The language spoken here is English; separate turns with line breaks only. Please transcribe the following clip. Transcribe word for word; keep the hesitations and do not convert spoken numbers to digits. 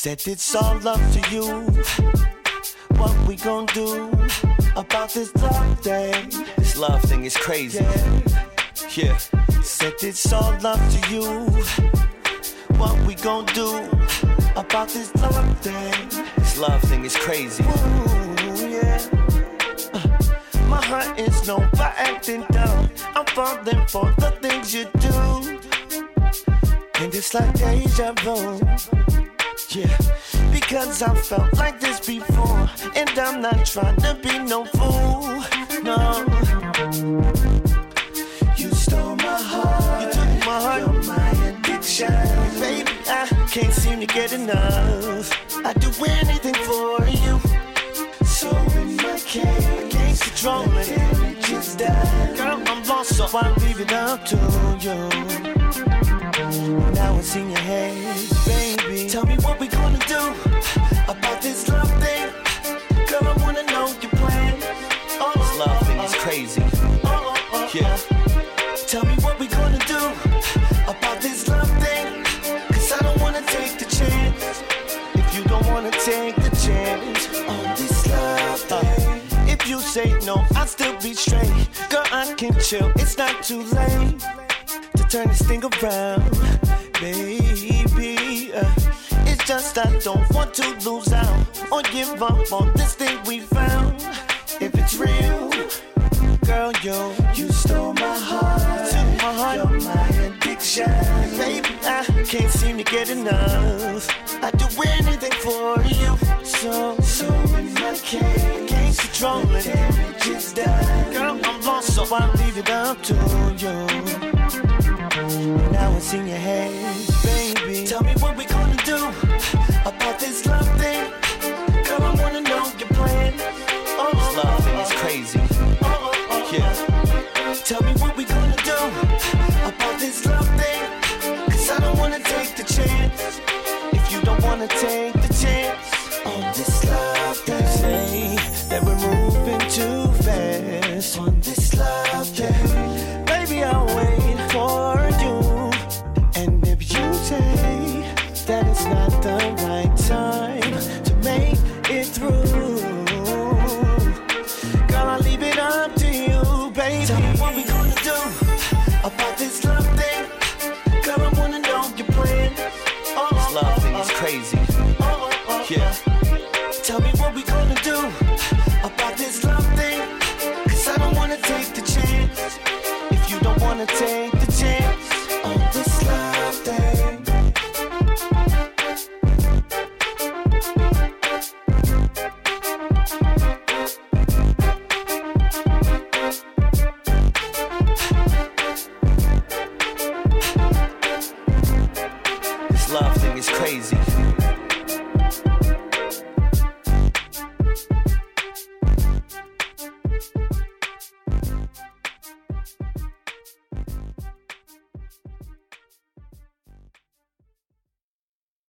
Said it's all up to you. What we gon' do about this love thing? This love thing is crazy. Yeah. Yeah. Said it's all up to you. What we gon' do about this love thing? This love thing is crazy. Ooh, yeah. Uh, my heart is known by acting down. I'm falling for the things you do, and it's like deja vu. Yeah, because I felt like this before, and I'm not trying to be no fool. No. You stole my heart. You took my heart. You're my addiction. Baby, I can't seem to get enough. I'd do anything for you. So in my case, against controlling, just die. Girl, I'm lost, so I leave it up to you. Now it's in your head, baby. Tell me what we gonna do about this love thing. Girl, I wanna know your plan. Oh, this love thing is crazy. Oh, oh, yeah. Tell me what we gonna do about this love thing. Cause I don't wanna take the chance if you don't wanna take the chance on this love thing. Uh, if you say no, I'll still be straight. Girl, I can chill, it's not too late to turn this thing around, baby. Uh, it's just I don't want to lose out or give up on this thing we found. If it's real, girl, yo, you stole my heart. Took my heart. You're my addiction. Baby, I can't seem to get enough. I'd do anything for you. So, so in my case, can't control it. Just die. Girl, I'm lost, so I'll leave it up to you. Now it's in your head, baby. Tell me what we gonna do about this love thing. Girl, I wanna know your plan. Oh, this love thing is crazy. Oh, oh, yeah. Tell me what we gonna do about this love thing. Cause I don't wanna take the chance if you don't wanna take the chance on this love thing. Say that we're moving too fast on this love thing. Baby, I'll wait for you. And if you say that it's not the right time to make it through, girl, I'll leave it up to you, baby. Tell me what we gonna do about this love thing. Girl, I wanna know your plan. Oh, this love thing is crazy. Oh, oh, yeah. Tell me what we gonna do about this love thing. Cause I don't wanna take the chance if you don't wanna take the chance on this love thing. This love thing is crazy.